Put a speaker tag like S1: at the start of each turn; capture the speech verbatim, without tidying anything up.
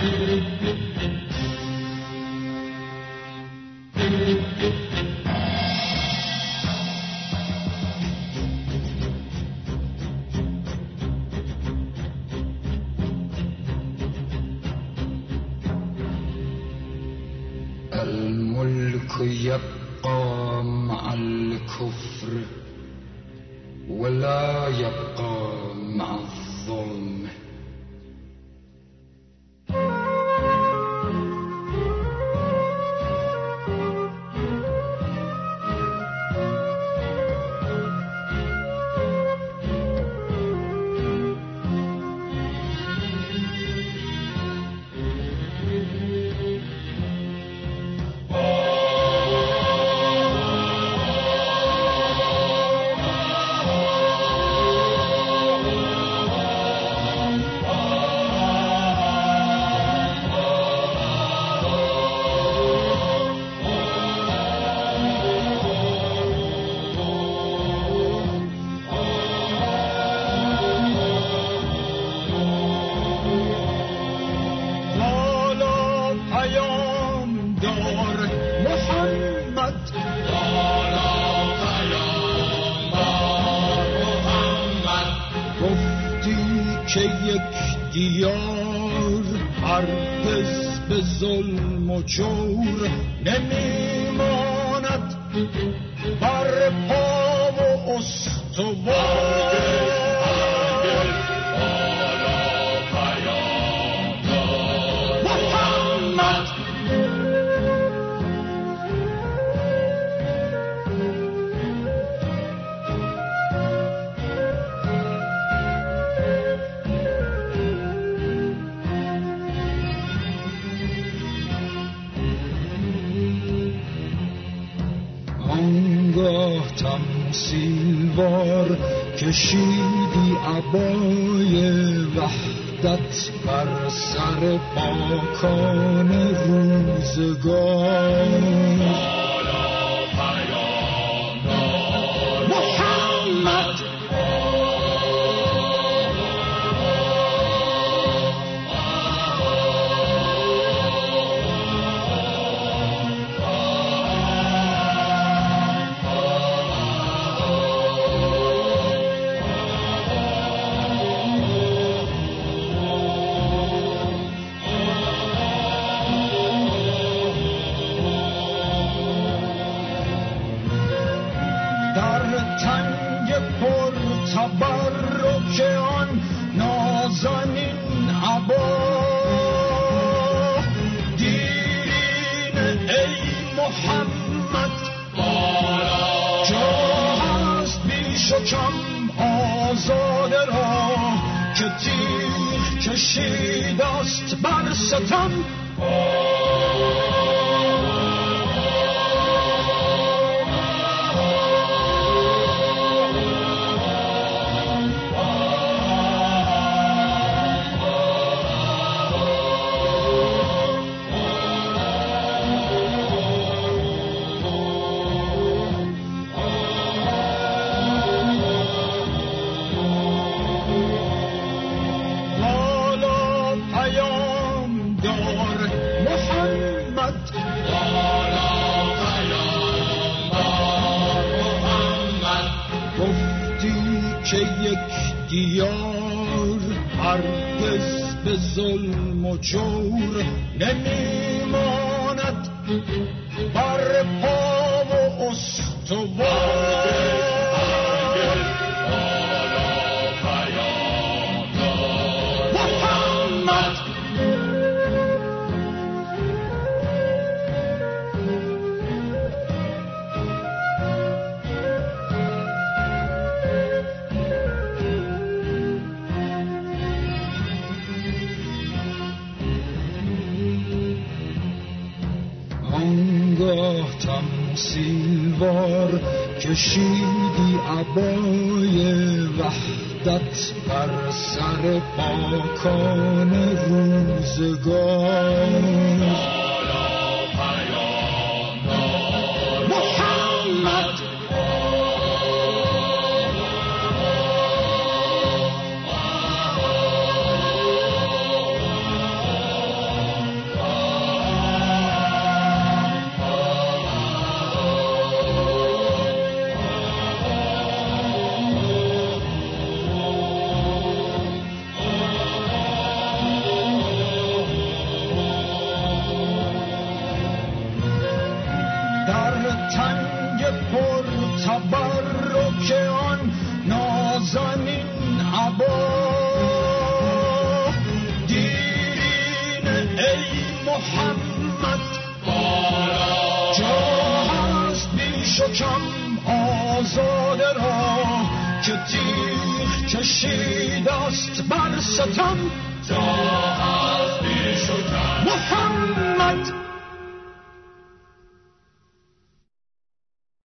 S1: الملك يبقى مع الكفر ولا يبقى مع الظلم.
S2: دیار هرگز به ظلم و جور نمیماند بر پا و استوار. تمثیلوار کشیدی عبای وحدت بر سر پاکان روزگار. آزاده را که تیغ کشید است بر ستم. دیار هرگز به ظلم و جور نمیماند بر پا و استوار. تمثیلوار کشیدی عبای وحدت بر سر پاکان روزگار. زنین عبا دیرین ای محمد جا هست بیش و کم آزاده را که تیغ کشید است بر ستم جا هست بیش و کم محمد